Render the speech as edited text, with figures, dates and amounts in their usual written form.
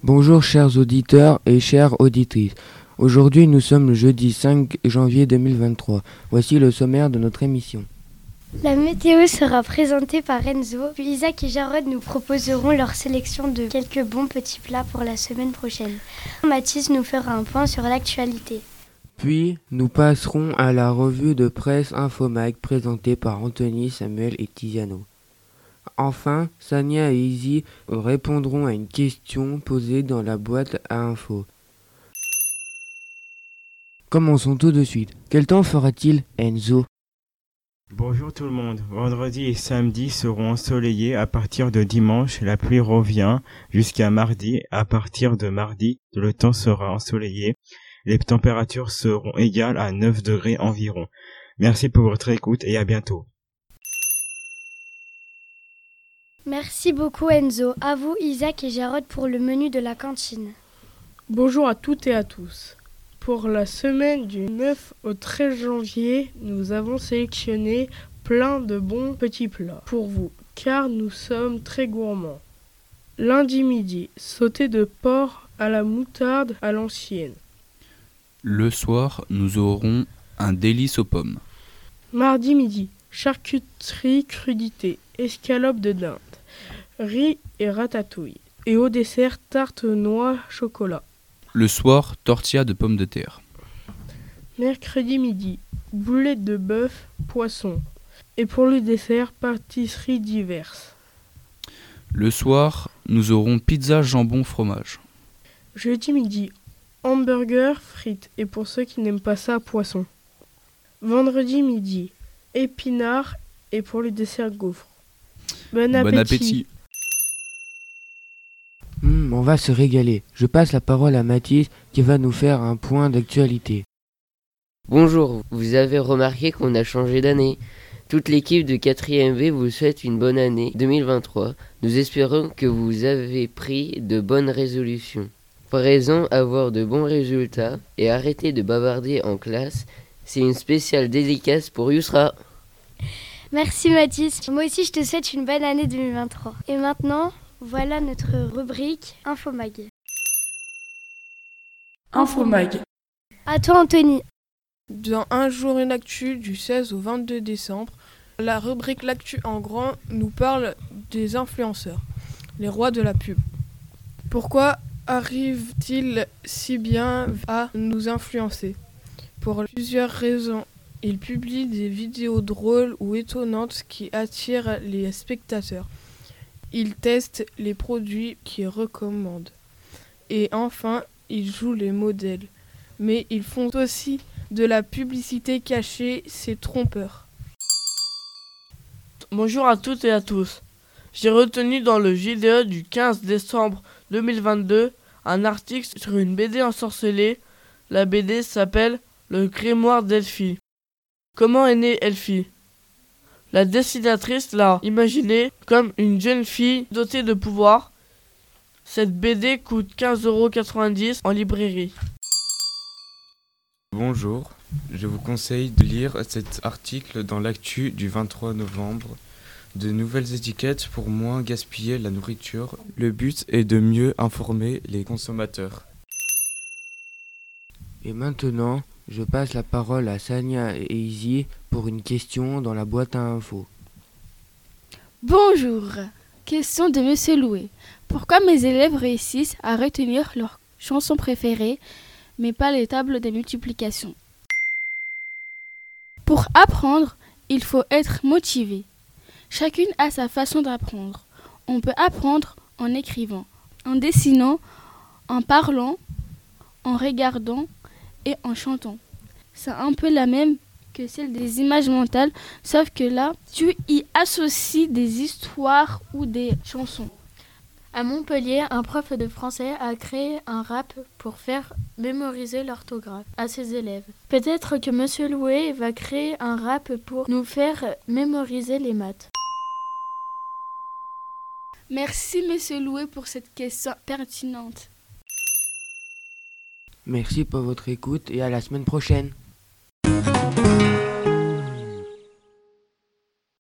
Bonjour chers auditeurs et chères auditrices. Aujourd'hui nous sommes le jeudi 5 janvier 2023. Voici le sommaire de notre émission. La météo sera présentée par Enzo, puis Isaac et Jarod nous proposeront leur sélection de quelques bons petits plats pour la semaine prochaine. Mathis nous fera un point sur l'actualité. Puis nous passerons à la revue de presse Infomag présentée par Anthony, Samuel et Tiziano. Enfin, Sania et Izzy répondront à une question posée dans la boîte à infos. Commençons tout de suite. Quel temps fera-t-il, Enzo ? Bonjour tout le monde. Vendredi et samedi seront ensoleillés. À partir de dimanche, la pluie revient jusqu'à mardi. À partir de mardi, le temps sera ensoleillé. Les températures seront égales à 9 degrés environ. Merci pour votre écoute et à bientôt. Merci beaucoup Enzo. À vous Isaac et Jarod pour le menu de la cantine. Bonjour à toutes et à tous. Pour la semaine du 9 au 13 janvier, nous avons sélectionné plein de bons petits plats pour vous, car nous sommes très gourmands. Lundi midi, sauté de porc à la moutarde à l'ancienne. Le soir, nous aurons un délice aux pommes. Mardi midi, charcuterie crudité, escalope de dinde, riz et ratatouille. Et au dessert, tarte noix chocolat. Le soir, tortilla de pommes de terre. Mercredi midi, boulettes de bœuf, poisson. Et pour le dessert, pâtisseries diverses. Le soir, nous aurons pizza jambon fromage. Jeudi midi, hamburger, frites. Et pour ceux qui n'aiment pas ça, poisson. Vendredi midi, épinards. Et pour le dessert, gaufres. Bon appétit. On va se régaler. Je passe la parole à Mathis qui va nous faire un point d'actualité. Bonjour, vous avez remarqué qu'on a changé d'année. Toute l'équipe de 4e B vous souhaite une bonne année 2023. Nous espérons que vous avez pris de bonnes résolutions. Présent, avoir de bons résultats et arrêter de bavarder en classe. C'est une spéciale dédicace pour Yousra. Merci Mathis. Moi aussi je te souhaite une bonne année 2023. Et maintenant, voilà notre rubrique Infomag. Infomag. À toi Anthony. Dans Un jour une actu du 16 au 22 décembre, la rubrique L'actu en grand nous parle des influenceurs, les rois de la pub. Pourquoi arrivent-ils si bien à nous influencer ? Pour plusieurs raisons. Ils publient des vidéos drôles ou étonnantes qui attirent les spectateurs. Ils testent les produits qu'ils recommandent. Et enfin, ils jouent les modèles. Mais ils font aussi de la publicité cachée, c'est trompeur. Bonjour à toutes et à tous. J'ai retenu dans le JDE du 15 décembre 2022 un article sur une BD ensorcelée. La BD s'appelle Le Grimoire d'Elfie. Comment est née Elfie ? La dessinatrice l'a imaginée comme une jeune fille dotée de pouvoirs. Cette BD coûte 15,90 € en librairie. Bonjour, je vous conseille de lire cet article dans l'actu du 23 novembre. De nouvelles étiquettes pour moins gaspiller la nourriture. Le but est de mieux informer les consommateurs. Et maintenant, je passe la parole à Sania et Izzy pour une question dans la boîte à infos. Bonjour, question de Monsieur Loué. Pourquoi mes élèves réussissent à retenir leur chanson préférée, mais pas les tables de multiplication ? Pour apprendre, il faut être motivé. Chacune a sa façon d'apprendre. On peut apprendre en écrivant, en dessinant, en parlant, en regardant et en chantant. C'est un peu la même que celle des images mentales, sauf que là, tu y associes des histoires ou des chansons. À Montpellier, un prof de français a créé un rap pour faire mémoriser l'orthographe à ses élèves. Peut-être que Monsieur Loué va créer un rap pour nous faire mémoriser les maths. Merci Monsieur Loué pour cette question pertinente. Merci pour votre écoute et à la semaine prochaine.